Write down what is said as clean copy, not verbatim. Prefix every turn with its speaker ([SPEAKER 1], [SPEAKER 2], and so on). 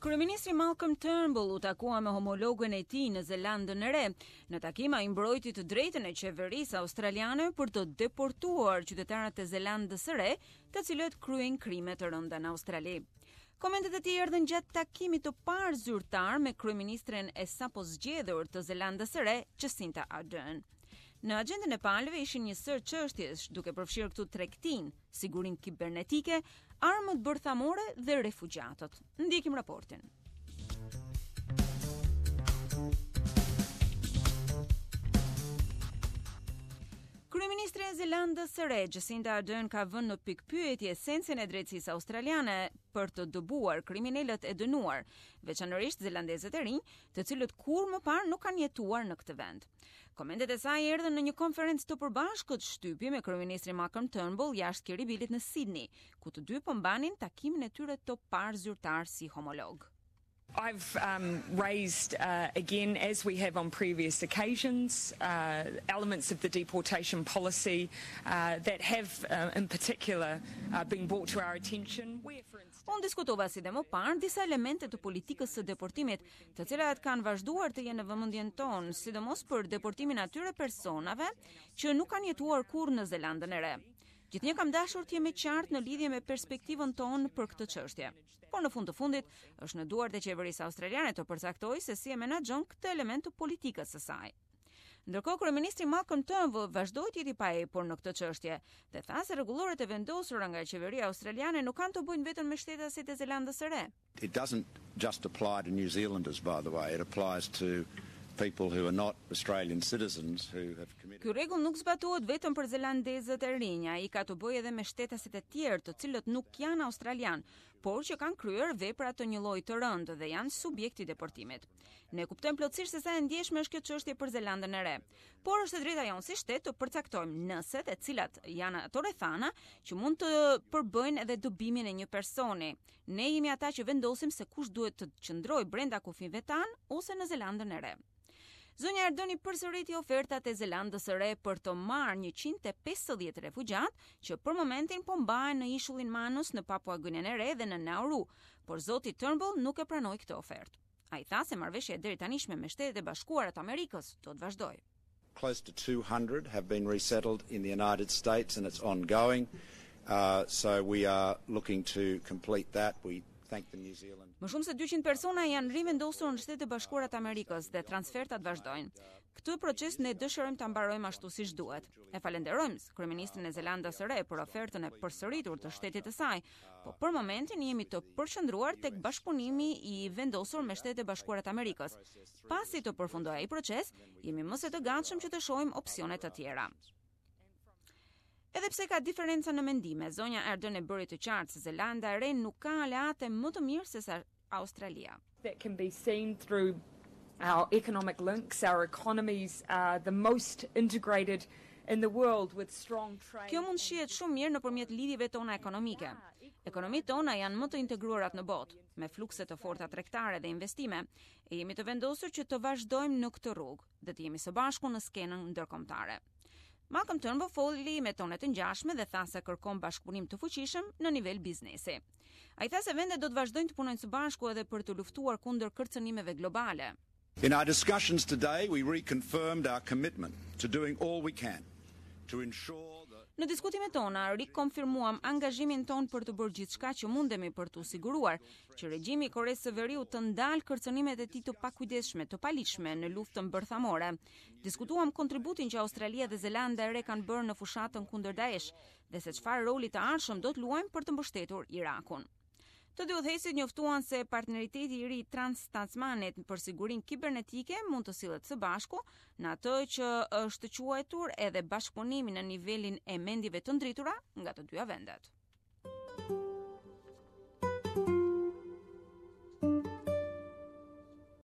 [SPEAKER 1] Kryeministri Malcolm Turnbull u takua me homologun e tij në Zelandën e Re. Në takim ai mbrojti të drejtën e qeverisë australiane për të deportuar qytetarët e Zelandës së Re, të cilët kryejnë krime të rënda në Australi. Komentet e tij erdhën gjatë takimit të parë zyrtar me kryeministren e sapo zgjedhur të Zelandës së Re, Jacinda Ardern. Në agjendën e palëve ishin një sër çështjesh, duke përfshirë këtu tregtinë, sigurinë kibernetike, armët bërthamore dhe refugjatët. Ndjekim raportin. Kryeministri e Zelandës së Re, Jacinda Ardern, ka vënë në pikpyetje esencën e drejtësisë australiane për të dëbuar kriminalët e dënuar, veçanërisht zelandezët e rinj, të cilët kur më parë nuk kanë jetuar në këtë vend. Komentet e saj erdhën në një konferencë të përbashkët shtypje me kryeministrin Malcolm Turnbull jashtë Kirribillit në Sydney, ku të dy po mbanin takimin e tyre të parë zyrtar si homolog.
[SPEAKER 2] I've raised again, as we have on previous occasions, elements of the deportation policy that have in particular been brought to our attention.
[SPEAKER 1] Unë diskutova si dhe më parë disa elemente të politikës së deportimit, të cilat kanë vazhduar të jenë në vëmendjen tonë, sidomos për deportimin atyre personave që nuk kanë jetuar kurrë në Zelandën e Re. Gjithnjë kam dashur të jem e qartë në lidhje me perspektivën tonë për këtë çështje. Por në fund të fundit, është në duart e qeverisë australiane të përcaktojë se si e menaxhon këtë element të politikës së saj. Ndërkohë, kryeministri Malcolm Turnbull vazhdoi të jeti paepur në këtë çështje dhe tha se rregulloret e vendosura nga qeveria australiane nuk kanë të bëjnë vetëm me shtetasit e Zelandës së Re.
[SPEAKER 3] It doesn't just apply to New Zealanders, by the way. It applies to people who are not Australian citizens who have committed.
[SPEAKER 1] Ky rregull nuk zbatohet vetëm për zelandezët e rinj, ai ka të bëjë edhe me shtetasit e tjerë, të cilët nuk janë australian, por që kanë kryer vepra të një lloji të rëndë dhe janë subjekti i deportimit. Ne kuptojmë plotësisht se sa e ndjeshme është kjo çështje për Zelandën e Re, por është e drejta jonë si shtet të përcaktojmë nëset e cilat janë ato rrethana që mund të përbëjnë edhe dobimin e një personi. Ne jemi ata që vendosim se kush duhet të qëndrojë brenda kufive tan ose në Zelandën e Re. Zonja Ardern përsëriti ofertat e Zelandës së Re për të marrë 150 refugjat që për momentin po mbahen në ishullin Manus në Papua Guinean e Re dhe në Nauru, por zoti Turnbull nuk e pranoi këtë ofertë. Ai tha se marrëveshja deri tanishme me Shtetet e Bashkuara të Amerikës do të vazhdojë.
[SPEAKER 3] Close to 200 have been resettled in the United States and it's ongoing. So we are looking to complete that. We thank the New Zealand.
[SPEAKER 1] Më shumë se 200 persona janë rivendosur në Shtetet e Bashkuara të Amerikës dhe transfertat vazhdojnë. Këtë proces ne dëshirojmë ta mbarojmë ashtu siç duhet. E falenderojmë kryeministrin e Zelandës së Re për ofertën e përsëritur të shtetit të saj, por për momentin jemi të përqendruar tek bashkëpunimi i vendosur me Shtetet e Bashkuara të Amerikës. Pasi të përfundojë ai proces, jemi më se të gatshëm që të shohim opsione të tjera. Edhe pse ka diferenca në mendime, zonja Ardern e bëri të qartë se Zelanda e Re nuk ka aleate më të mirë se sa Australia.
[SPEAKER 2] That can be seen through our economic links. Our economies are the most integrated in the world with strong trade.
[SPEAKER 1] Kjo mund shihet shumë mirë nëpërmjet lidhjeve tona ekonomike. Ekonomitë tona janë më të integruarat në botë, me flukse të forta tregtare dhe investime, e jemi të vendosur që të vazhdojmë në këtë rrugë dhe të jemi së bashku në skenën ndërkombëtare. Malcolm Turnbull foli me tone të ngjashme dhe tha se kërkon bashkëpunim të fuqishëm në nivel biznesi. Ai tha se vendet do të vazhdojnë të punojnë së bashku edhe për të luftuar kundër kërcënimeve globale.
[SPEAKER 3] In our discussions today, we reconfirmed our commitment to doing all we can to ensure that
[SPEAKER 1] Në diskutimet tona, rikonfirmuam angazhimin ton për të bërë gjithçka që mundemi për të siguruar që regjimi i Koresë së Veriut të ndalë kërcënimet e tij të pakujdesshme, të paligjshme në luftën bërthamore. Diskutuam kontributin që Australia dhe Zelanda e Re kanë bërë në fushatën kundër Daesh dhe se çfarë roli të ardhshëm do të luajmë për të mbështetur Irakun. Të dy udhëheqësit njoftuan se partneriteti i ri trans-tasmanit për sigurinë kibernetike mund të sillet së bashku në atë që është quajtur edhe bashkëpunimi në nivelin e mendjeve të ndritura nga të dyja vendet.